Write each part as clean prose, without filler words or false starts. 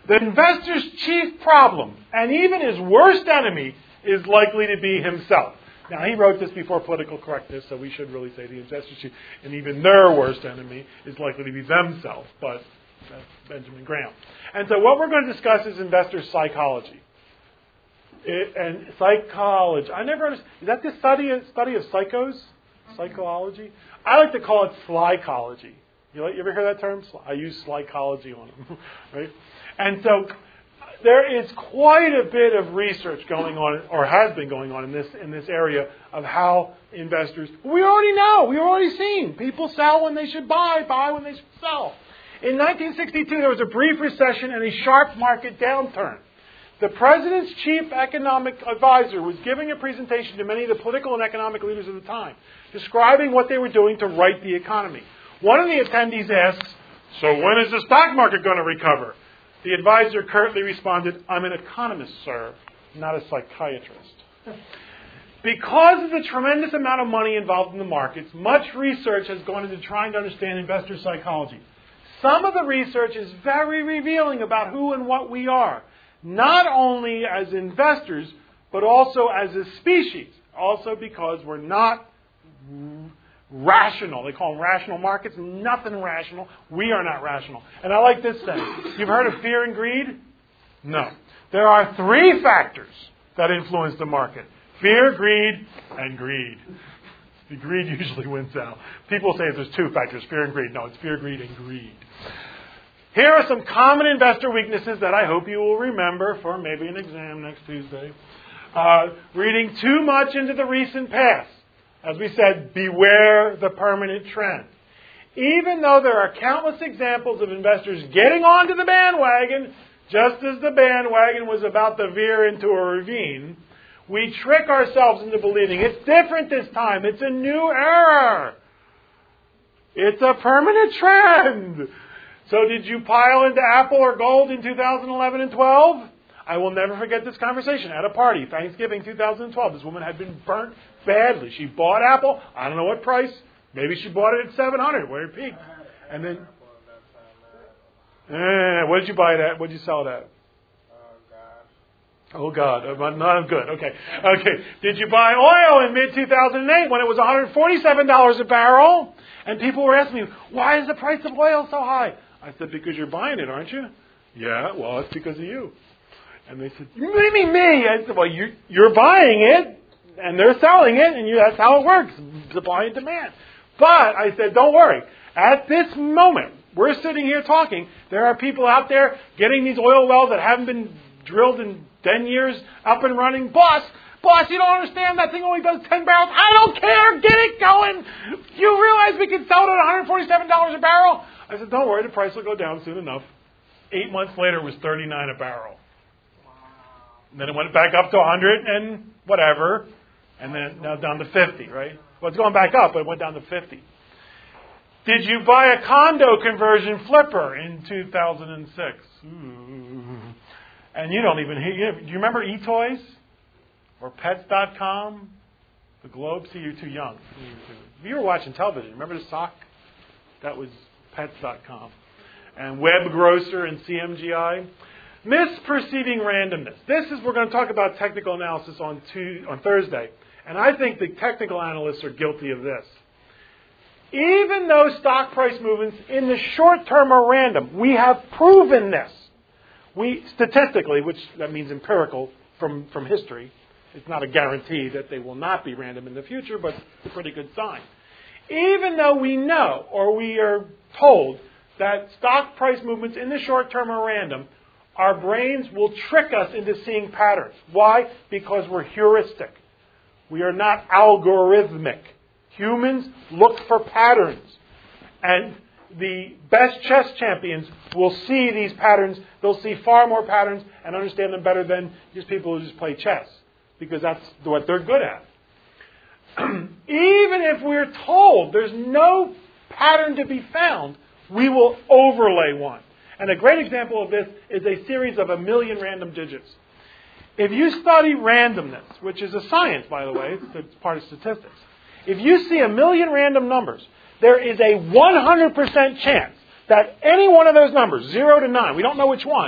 The investor's chief problem, and even his worst enemy, is likely to be himself. Now, he wrote this before political correctness, so we should really say the investor's chief, and even their worst enemy is likely to be themselves, but that's Benjamin Graham. And so what we're going to discuss is investor psychology. And psychology, I never understood, is that the study of psychos? Psychology? I like to call it slycology. You ever hear that term? I use slycology on them, right? And so there is quite a bit of research going on, or has been going on in this area of how investors. We already know. We've already seen people sell when they should buy when they should sell. In 1962, there was a brief recession and a sharp market downturn. The president's chief economic advisor was giving a presentation to many of the political and economic leaders of the time, describing what they were doing to right the economy. One of the attendees asks, "So when is the stock market going to recover?" The advisor curtly responded, "I'm an economist, sir, not a psychiatrist." Because of the tremendous amount of money involved in the markets, much research has gone into trying to understand investor psychology. Some of the research is very revealing about who and what we are, not only as investors, but also as a species. Also because we're not rational. They call them rational markets. Nothing rational. We are not rational. And I like this saying. You've heard of fear and greed? No. There are three factors that influence the market. Fear, greed, and greed. The greed usually wins out. People say there's two factors, fear and greed. No, it's fear, greed, and greed. Here are some common investor weaknesses that I hope you will remember for maybe an exam next Tuesday. Reading too much into the recent past. As we said, beware the permanent trend. Even though there are countless examples of investors getting onto the bandwagon, just as the bandwagon was about to veer into a ravine, we trick ourselves into believing it's different this time. It's a new era. It's a permanent trend. So did you pile into Apple or gold in 2011 and 12? I will never forget this conversation at a party, Thanksgiving 2012. This woman had been burnt badly. She bought Apple. I don't know what price. Maybe she bought it at $700 where it peaked. And then, what did you buy it at? What did you sell it at? Oh, God. Not good. Okay. Did you buy oil in mid-2008 when it was $147 a barrel? And people were asking me, why is the price of oil so high? I said, because you're buying it, aren't you? Yeah, well, it's because of you. And they said, you mean me? I said, well, you're buying it, and they're selling it, and that's how it works, supply and demand. But I said, don't worry. At this moment, we're sitting here talking, there are people out there getting these oil wells that haven't been drilled in 10 years, up and running. Boss, you don't understand, that thing only does 10 barrels. I don't care, get it going. You realize we can sell it at $147 a barrel? I said, don't worry, the price will go down soon enough. 8 months later, it was $39 a barrel. And then it went back up to 100 and whatever, and then now down to 50, right? Well, it's going back up, but it went down to 50. Did you buy a condo conversion flipper in 2006? Ooh. And you don't even hear. Do you remember eToys? Or Pets.com? The Globe? See, you're too young. You were watching television. Remember the sock? That was Pets.com. And Web Grocer and CMGI. Misperceiving randomness. We're going to talk about technical analysis on Thursday. And I think the technical analysts are guilty of this. Even though stock price movements in the short term are random, we have proven this. Statistically, which that means empirical from history, it's not a guarantee that they will not be random in the future, but it's a pretty good sign. Even though we know, or we are told, that stock price movements in the short term are random, our brains will trick us into seeing patterns. Why? Because we're heuristic. We are not algorithmic. Humans look for patterns. And the best chess champions will see these patterns. They'll see far more patterns and understand them better than just people who just play chess. Because that's what they're good at. Even if we're told there's no pattern to be found, we will overlay one. And a great example of this is a series of 1,000,000 random digits. If you study randomness, which is a science, by the way, it's part of statistics. If you see 1,000,000 random numbers, there is a 100% chance that any one of those numbers, 0 to 9, we don't know which one,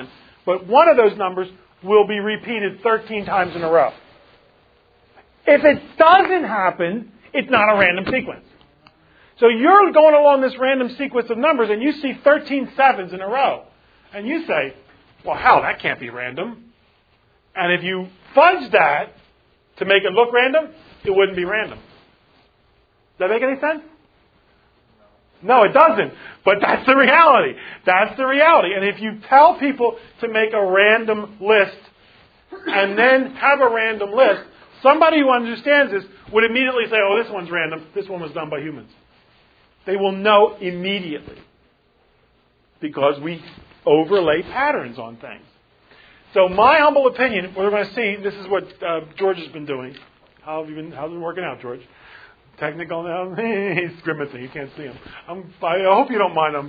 But one of those numbers will be repeated 13 times in a row. If it doesn't happen, it's not a random sequence. So you're going along this random sequence of numbers and you see 13 sevens in a row. And you say, well, hell, that can't be random. And if you fudge that to make it look random, it wouldn't be random. Does that make any sense? No, it doesn't. But that's the reality. That's the reality. And if you tell people to make a random list and then have a random list, somebody who understands this would immediately say, oh, this one's random. This one was done by humans. They will know immediately because we overlay patterns on things. So my humble opinion, what we're going to see, this is what George has been doing. How's it been working out, George? Technical now? He's grimacing. You can't see him. I hope you don't mind. I'm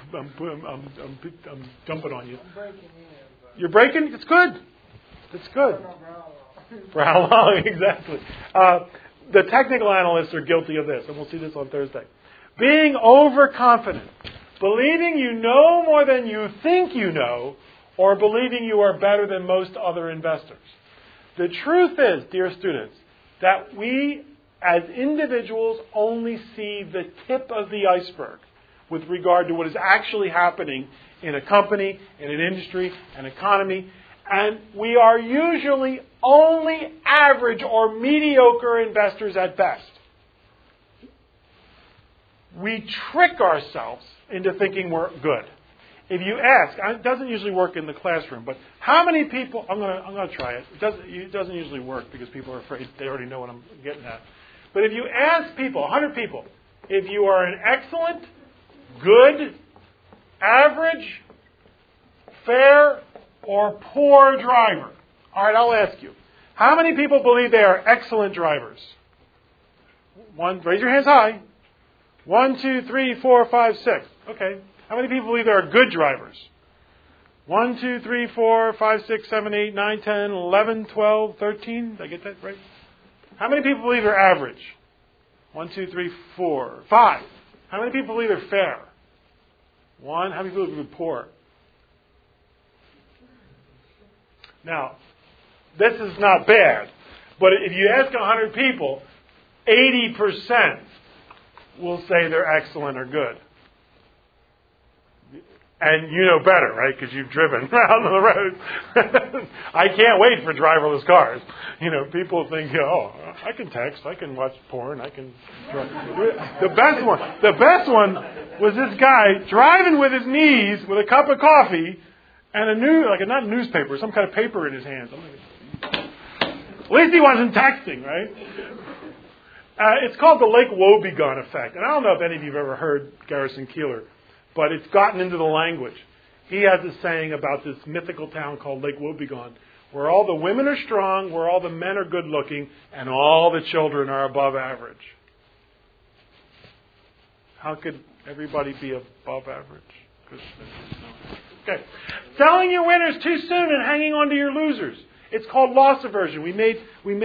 jumping on you. I'm breaking in. You're breaking? It's good. It's good. For how long? Exactly. The technical analysts are guilty of this, and we'll see this on Thursday. Being overconfident, believing you know more than you think you know, or believing you are better than most other investors. The truth is, dear students, that we as individuals only see the tip of the iceberg with regard to what is actually happening in a company, in an industry, an economy, and we are usually only average or mediocre investors at best. We trick ourselves into thinking we're good. If you ask, it doesn't usually work in the classroom, but how many people, I'm going to try it. It doesn't usually work because people are afraid they already know what I'm getting at. But if you ask people, 100 people, if you are an excellent, good, average, fair, or poor driver, all right, I'll ask you. How many people believe they are excellent drivers? One, raise your hands high. 1, 2, 3, 4, 5, 6. Okay. How many people believe they are good drivers? 1, 2, 3, 4, 5, 6, 7, 8, 9, 10, 11, 12, 13. Did I get that right? How many people believe they're average? 1, 2, 3, 4, 5. How many people believe they're fair? 1. How many people believe they're poor? Now, this is not bad, but if you ask 100 people, 80% will say they're excellent or good. And you know better, right? Because you've driven around the road. I can't wait for driverless cars. You know, people think, oh, I can text, I can watch porn, I can drive. The best one was this guy driving with his knees with a cup of coffee and not a newspaper, some kind of paper in his hands. At least he wasn't texting, right? It's called the Lake Wobegon effect. And I don't know if any of you have ever heard Garrison Keillor, but it's gotten into the language. He has a saying about this mythical town called Lake Wobegon, where all the women are strong, where all the men are good looking, and all the children are above average. How could everybody be above average? Okay. Selling your winners too soon and hanging on to your losers. It's called loss aversion. We made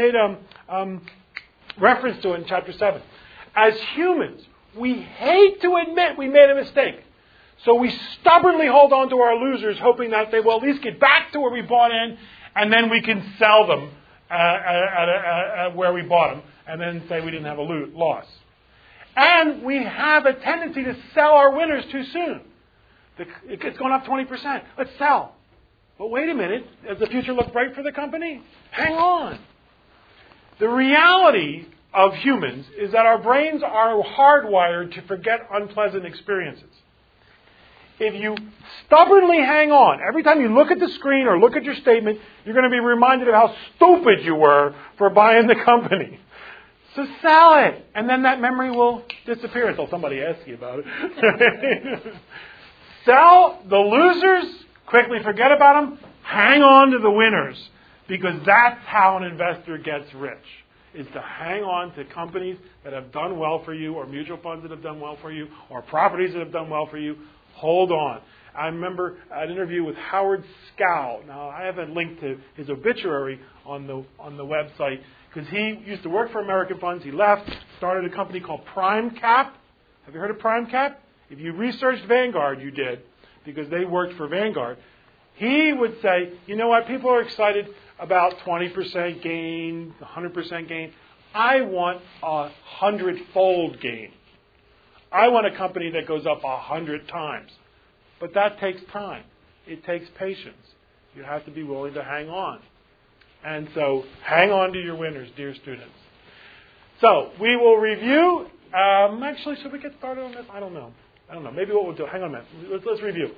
reference to it in chapter 7. As humans, we hate to admit we made a mistake. So we stubbornly hold on to our losers, hoping that they will at least get back to where we bought in, and then we can sell them at where we bought them, and then say we didn't have a loss. And we have a tendency to sell our winners too soon. It's going up 20%. Let's sell. But wait a minute. Does the future look bright for the company? Hang on. The reality of humans is that our brains are hardwired to forget unpleasant experiences. If you stubbornly hang on, every time you look at the screen or look at your statement, you're going to be reminded of how stupid you were for buying the company. So sell it, and then that memory will disappear until somebody asks you about it. Sell the losers, quickly forget about them, hang on to the winners, because that's how an investor gets rich, is to hang on to companies that have done well for you, or mutual funds that have done well for you, or properties that have done well for you. Hold on. I remember an interview with Howard Scow. Now, I have a link to his obituary on the website, because he used to work for American Funds. He left, started a company called PrimeCap. Have you heard of PrimeCap? If you researched Vanguard, you did, because they worked for Vanguard. He would say, you know what, people are excited about 20% gain, 100% gain. I want 100-fold gain. I want a company that goes up 100 times. But that takes time. It takes patience. You have to be willing to hang on. And so hang on to your winners, dear students. So we will review. Actually, should we get started on this? I don't know. Maybe what we'll do. Hang on a minute. Let's review.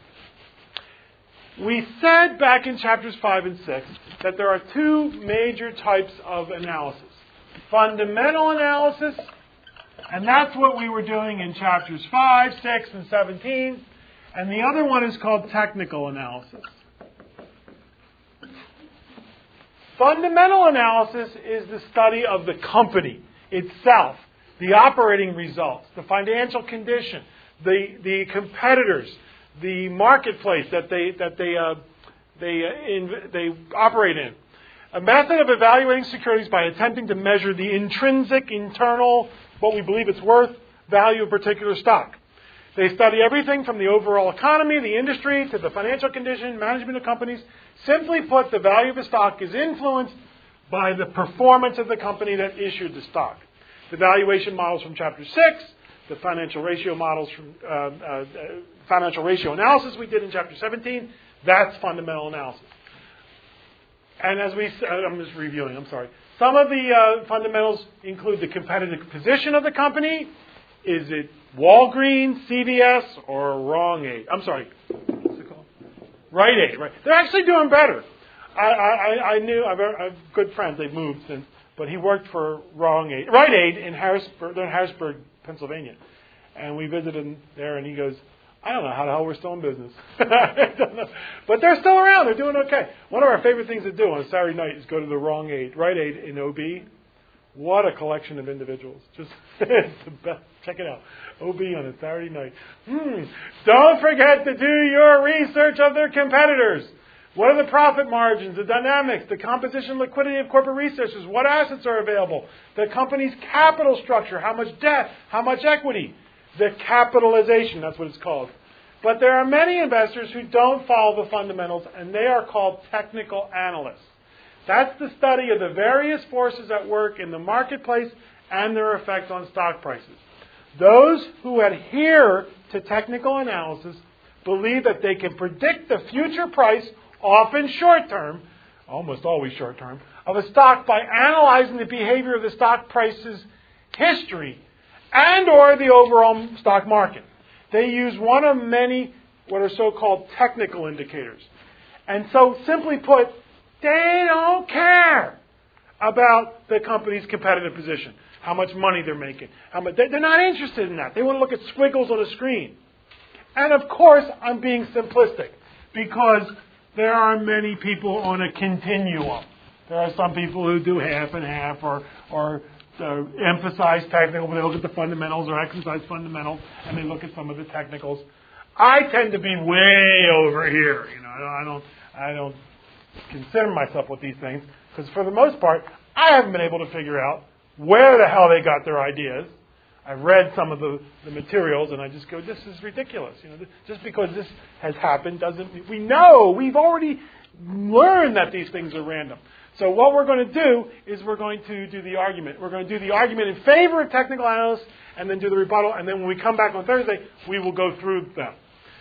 We said back in chapters 5 and 6 that there are two major types of analysis. Fundamental analysis, and that's what we were doing in chapters 5, 6, and 17. And the other one is called technical analysis. Fundamental analysis is the study of the company itself, the operating results, the financial condition, the competitors, the marketplace that they operate in. A method of evaluating securities by attempting to measure the intrinsic, internal, what we believe it's worth, value of a particular stock. They study everything from the overall economy, the industry, to the financial condition, management of companies. Simply put, the value of a stock is influenced by the performance of the company that issued the stock. The valuation models from Chapter 6, the financial ratio models from financial ratio analysis we did in Chapter 17, that's fundamental analysis. And as we said, I'm just reviewing, I'm sorry. Some of the fundamentals include the competitive position of the company. Is it Walgreens, CVS, or Wrong Aid? I'm sorry. What's it called? Rite Aid. Right. They're actually doing better. I knew, I've good friends, they've moved since, but he worked for Rite Aid in Harrisburg, Pennsylvania. And we visited him there, and he goes, I don't know how the hell we're still in business. I don't know. But they're still around. They're doing okay. One of our favorite things to do on a Saturday night is go to the Rite Aid in OB. What a collection of individuals. Just it's the best. Check it out. OB on a Saturday night. Don't forget to do your research of their competitors. What are the profit margins, the dynamics, the composition, liquidity of corporate resources, what assets are available, the company's capital structure, how much debt, how much equity, the capitalization, that's what it's called. But there are many investors who don't follow the fundamentals, and they are called technical analysts. That's the study of the various forces at work in the marketplace and their effect on stock prices. Those who adhere to technical analysis believe that they can predict the future price, often short-term, almost always short-term, of a stock by analyzing the behavior of the stock price's history and or the overall stock market. They use one of many what are so-called technical indicators. And so, simply put, they don't care about the company's competitive position, how much money they're making. They're not interested in that. They want to look at squiggles on a screen. And of course, I'm being simplistic because there are many people on a continuum. There are some people who do half and half or emphasize technical, but they look at the fundamentals or exercise fundamentals and they look at some of the technicals. I tend to be way over here. I don't consider myself with these things because for the most part, I haven't been able to figure out where the hell they got their ideas. I've read some of the materials and I just go, this is ridiculous. Just because this has happened doesn't... We've already learned that these things are random. So what we're going to do is we're going to do the argument. We're going to do the argument in favor of technical analysis and then do the rebuttal. And then when we come back on Thursday, we will go through them.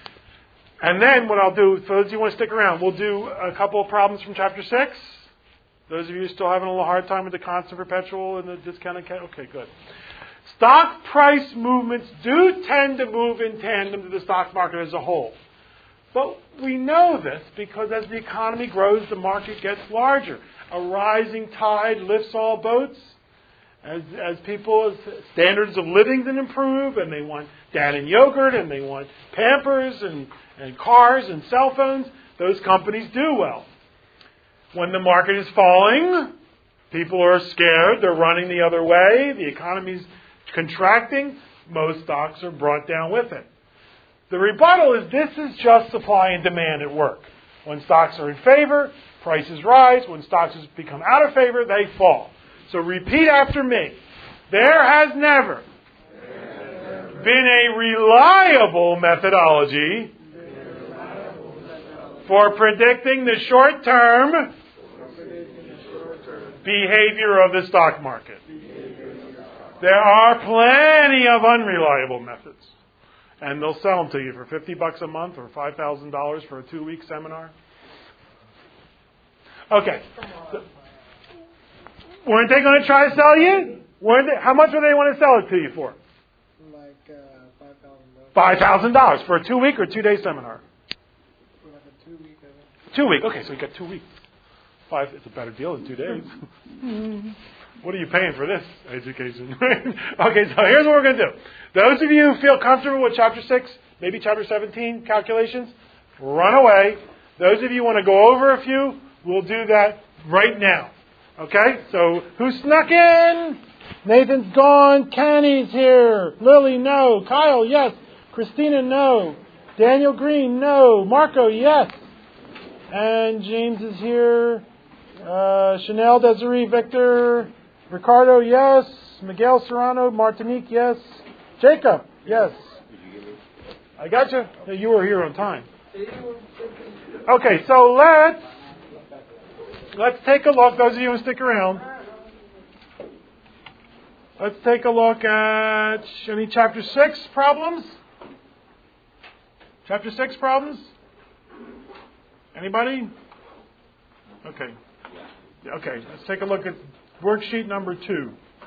And then what I'll do, for those of you who want to stick around, we'll do a couple of problems from Chapter 6. Those of you still having a little hard time with the constant perpetual and the discounted cash? Okay, good. Stock price movements do tend to move in tandem to the stock market as a whole. But we know this because as the economy grows, the market gets larger. A rising tide lifts all boats. As people's standards of living improve, and they want dad and yogurt, and they want Pampers and cars and cell phones, those companies do well. When the market is falling, people are scared. They're running the other way. The economy's contracting. Most stocks are brought down with it. The rebuttal is this is just supply and demand at work. When stocks are in favor, prices rise. When stocks become out of favor, they fall. So repeat after me. There has never been a reliable methodology for predicting the short-term behavior of the stock market. There are plenty of unreliable methods. And they'll sell them to you for $50 a month or $5,000 for a 2-week seminar. Okay. So, weren't they going to try to sell you? How much would they want to sell it to you for? Like $5,000. $5,000 for a 2-week or 2-day seminar? For like a 2-week, I think. 2 week. Okay, so you got 2 weeks. It's a better deal than 2 days. What are you paying for this education? Okay, so here's what we're going to do. Those of you who feel comfortable with Chapter 6, maybe Chapter 17 calculations, run away. Those of you who want to go over a few, we'll do that right now. Okay? So, who snuck in? Nathan's gone. Kenny's here. Lily, no. Kyle, yes. Christina, no. Daniel Green, no. Marco, yes. And James is here. Chanel, Desiree, Victor, Ricardo, yes. Miguel Serrano, Martinique, yes. Jacob, yes. I got you. You were here on time. Okay, so let's take a look. Those of you who stick around, let's take a look at any Chapter 6 problems. Chapter 6 problems. Anybody? Okay. Okay, let's take a look at worksheet number 2.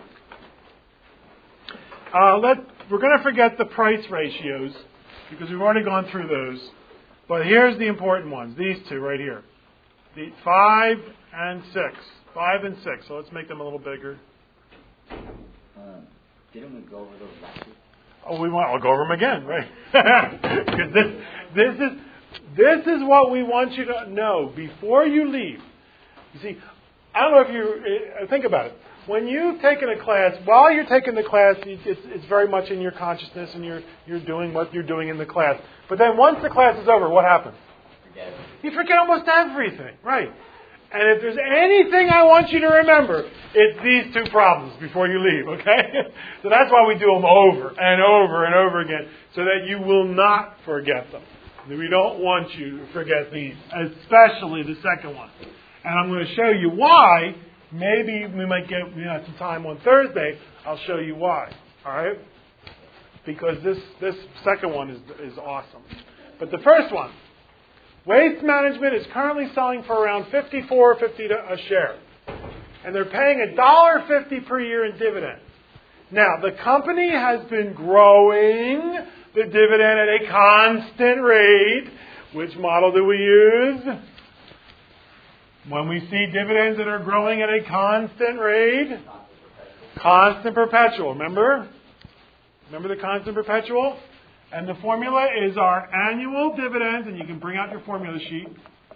We're going to forget the price ratios because we've already gone through those. But here's the important ones. These two right here. The 5 and 6. 5 and 6. So let's make them a little bigger. Didn't we go over those last week? Oh, I'll go over them again, right? Because this is what we want you to know before you leave. You see, I don't know if you think about it. When you've taken a class, while you're taking the class, it's very much in your consciousness, and you're doing what you're doing in the class. But then once the class is over, what happens? Forget it. You forget almost everything, right? And if there's anything I want you to remember, it's these 2 problems before you leave, okay? So that's why we do them over and over and over again, so that you will not forget them. We don't want you to forget these, especially the second one. And I'm going to show you why. Maybe we might get some time on Thursday. I'll show you why. All right? Because this second one is awesome. But the first one, Waste Management is currently selling for around $54.50 a share. And they're paying $1.50 per year in dividends. Now, the company has been growing the dividend at a constant rate. Which model do we use? When we see dividends that are growing at a constant rate, constant perpetual. Remember? Remember the constant perpetual? And the formula is our annual dividends, and you can bring out your formula sheet,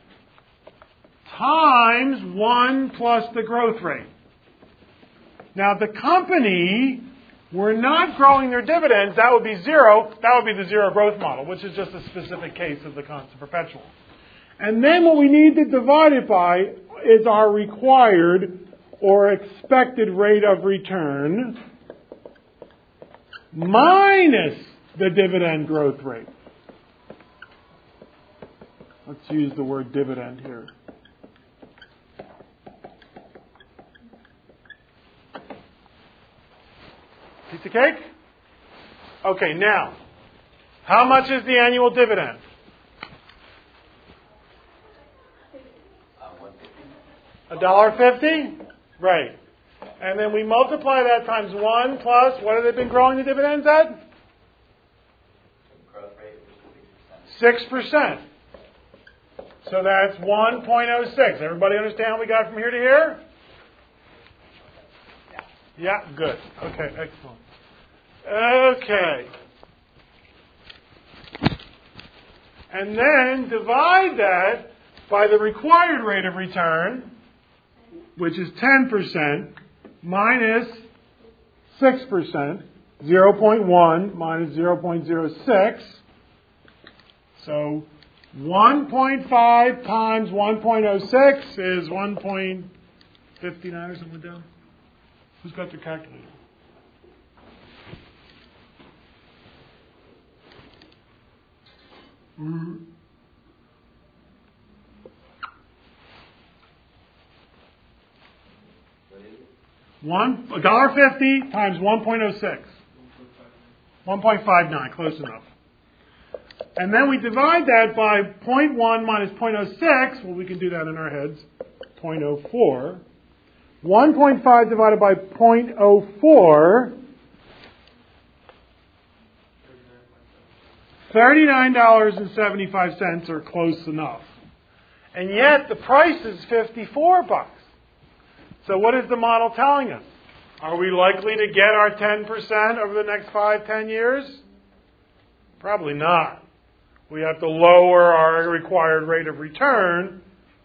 times 1 plus the growth rate. Now, the company were not growing their dividends. That would be 0. That would be the zero growth model, which is just a specific case of the constant perpetual. And then what we need to divide it by is our required or expected rate of return minus the dividend growth rate. Let's use the word dividend here. Piece of cake? Okay, now, how much is the annual dividend? $1.50? Right. And then we multiply that times 1 plus, what have they been growing the dividends at? Growth rate is 6%. So that's 1.06. Everybody understand how we got from here to here? Yeah, good. Okay, excellent. Okay. And then divide that by the required rate of return, which is 10% minus 6%, 0.1 minus 0.06. So 1.5 times 1.06 is 1.59 or something down. Who's got their calculator? $1.50 times 1.06. 1.59, close enough. And then we divide that by 0.1 minus 0.06. Well, we can do that in our heads. 0.04. 1.5 divided by 0.04. $39.75 or close enough. And yet the price is $54. So what is the model telling us? Are we likely to get our 10% over the next 5-10 years? Probably not. We have to lower our required rate of return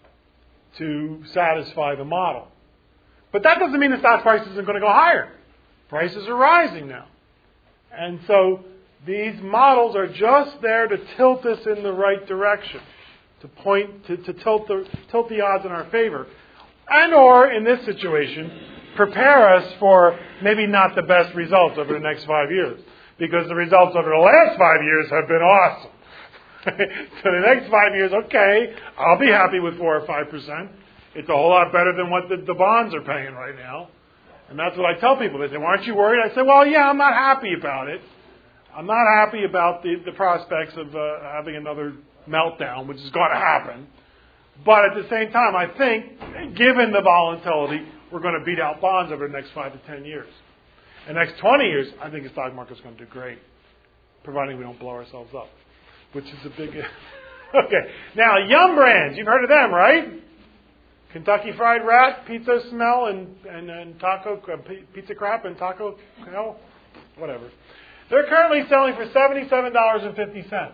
to satisfy the model. But that doesn't mean the stock price isn't going to go higher. Prices are rising now. And so these models are just there to tilt us in the right direction, to tilt the odds in our favor. And or, in this situation, prepare us for maybe not the best results over the next 5 years. Because the results over the last 5 years have been awesome. So the next 5 years, okay, I'll be happy with 4 or 5%. It's a whole lot better than what the bonds are paying right now. And that's what I tell people. They say, well, aren't you worried? I say, well, yeah, I'm not happy about it. I'm not happy about the prospects of having another meltdown, which is going to happen. But at the same time, I think, given the volatility, we're going to beat out bonds over the next 5 to 10 years. The next 20 years, I think the stock market's going to do great, providing we don't blow ourselves up, which is a big... Okay, now, Yum Brands, you've heard of them, right? Kentucky Fried Rat, Pizza Smell, and Taco, Pizza Crap, and Taco, whatever. They're currently selling for $77.50.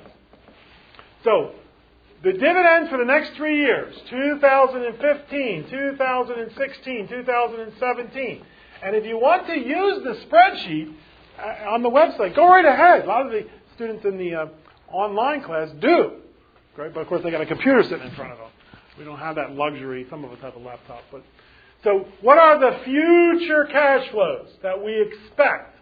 So, the dividends for the next 3 years, 2015, 2016, 2017. And if you want to use the spreadsheet on the website, go right ahead. A lot of the students in the online class do. Right? But of course, they got a computer sitting in front of them. We don't have that luxury. Some of us have a laptop. But so, what are the future cash flows that we expect?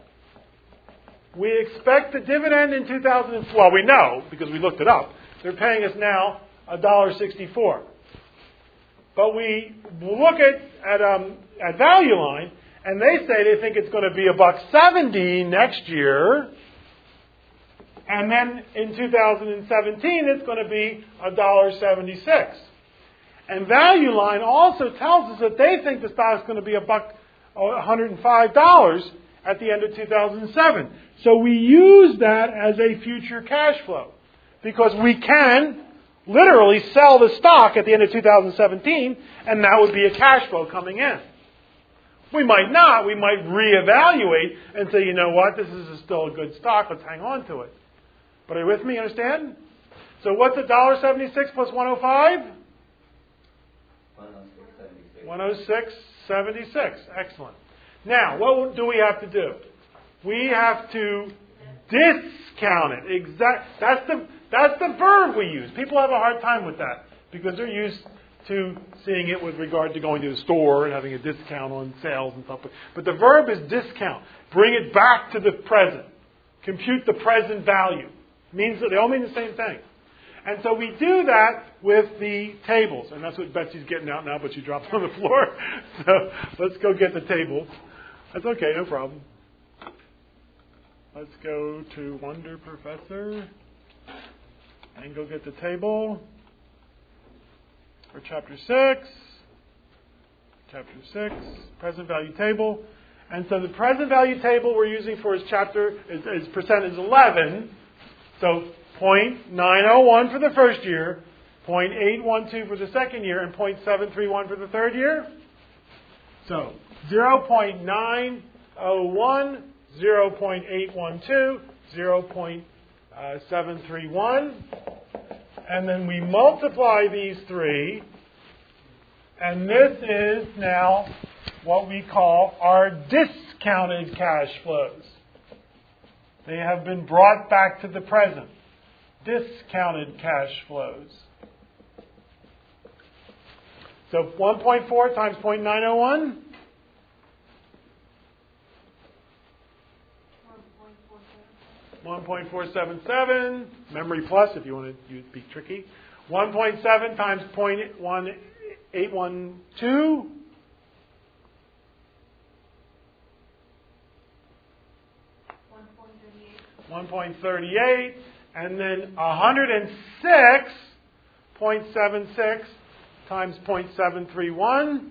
We expect the dividend in 2000. Well, we know because we looked it up. They're paying us now $1.64. But we look at Value Line, and they say they think it's going to be $1.70 next year. And then in 2017, it's going to be $1.76. And Value Line also tells us that they think the stock is going to be $105 at the end of 2007. So we use that as a future cash flow. Because we can literally sell the stock at the end of 2017, and that would be a cash flow coming in. We might not. We might reevaluate and say, you know what, this is still a good stock. Let's hang on to it. But are you with me? Understand? So what's $1.76 plus 105? 106.76. Excellent. Now, what do we have to do? We have to discount it. That's the verb we use. People have a hard time with that because they're used to seeing it with regard to going to the store and having a discount on sales and stuff. But the verb is discount. Bring it back to the present. Compute the present value. Means that they all mean the same thing. And so we do that with the tables. And that's what Betsy's getting out now, but she dropped it on the floor. So let's go get the tables. That's okay, no problem. Let's go to Wonder Professor and go get the table for Chapter 6. Chapter 6, present value table. And so the present value table we're using for his chapter is percent is 11. So 0.901 for the first year, 0.812 for the second year, and 0.731 for the third year. So 0.901, 0.812, 0.731. And then we multiply these three. And this is now what we call our discounted cash flows. They have been brought back to the present. Discounted cash flows. So 1.4 times 0.901? 1.477. Memory plus, if you want to be tricky. 1.7 times 0.1812. 1.38, and then 106.76 times 0.731.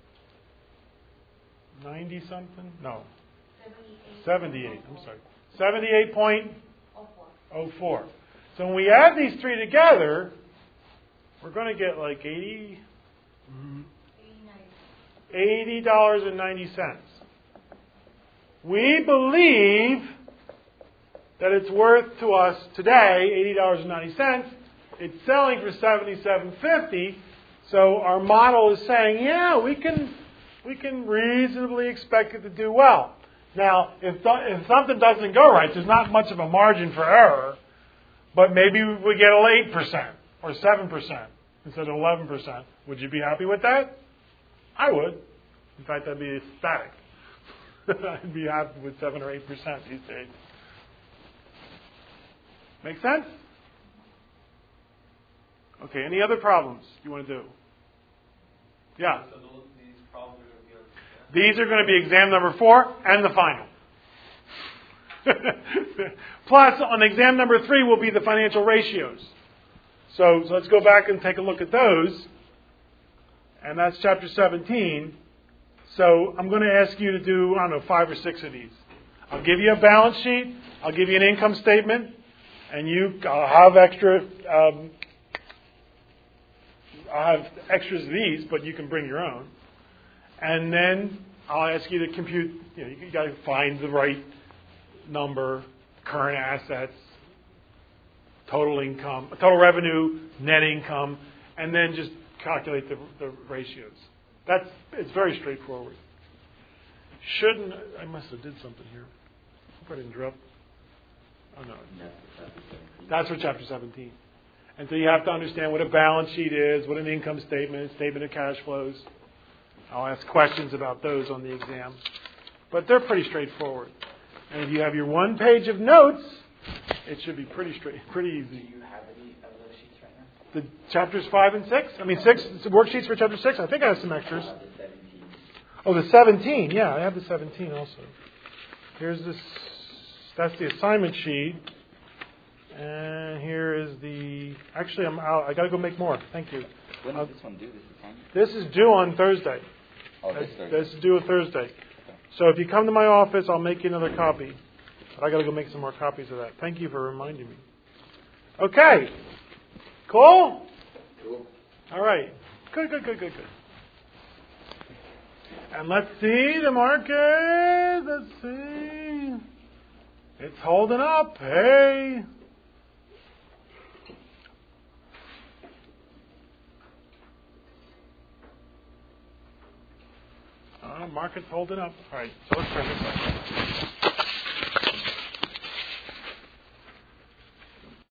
90 something? No. 78. I'm sorry. 78.04. So when we add these three together, we're going to get like $80.90. We believe that it's worth to us today $80.90. It's selling for $77.50. So our model is saying, yeah, we can reasonably expect it to do well. Now, if something doesn't go right, there's not much of a margin for error, but maybe we get 8% or 7% instead of 11%. Would you be happy with that? I would. In fact, I'd be ecstatic. I'd be happy with 7 or 8% these days. Make sense? Okay, any other problems you want to do? Yeah. So these problems are going to be on. These are going to be exam number 4 and the final. Plus, on exam number 3 will be the financial ratios. So let's go back and take a look at those. And that's chapter 17. So I'm going to ask you to do, 5 or 6 of these. I'll give you a balance sheet. I'll give you an income statement. And I'll have extras of these, but you can bring your own. And then I'll ask you to compute, you got to find the right number, current assets, total income, total revenue, net income, and then just calculate the ratios. It's very straightforward. I must have did something here. Hope I didn't drop. Oh no. That's for chapter 17. And so you have to understand what a balance sheet is, what an income statement of cash flows. I'll ask questions about those on the exam. But they're pretty straightforward. And if you have your 1 page of notes, it should be pretty easy. Do you have any of those sheets right now? The chapters 5 and 6? 6 worksheets for chapter 6. I think I have some extras. The 17. Oh, the 17. Yeah, I have the 17 also. Here's this. That's the assignment sheet. And here is the... Actually, I'm out. I got to go make more. Thank you. When is this one due? This is due on Thursday. Oh, this Thursday. This is due on Thursday. So if you come to my office, I'll make you another copy. But I got to go make some more copies of that. Thank you for reminding me. Okay. Cool? Cool. All right. Good. And let's see the market. Let's see. It's holding up. Hey. Market's holding up. All right. So let's turn this on.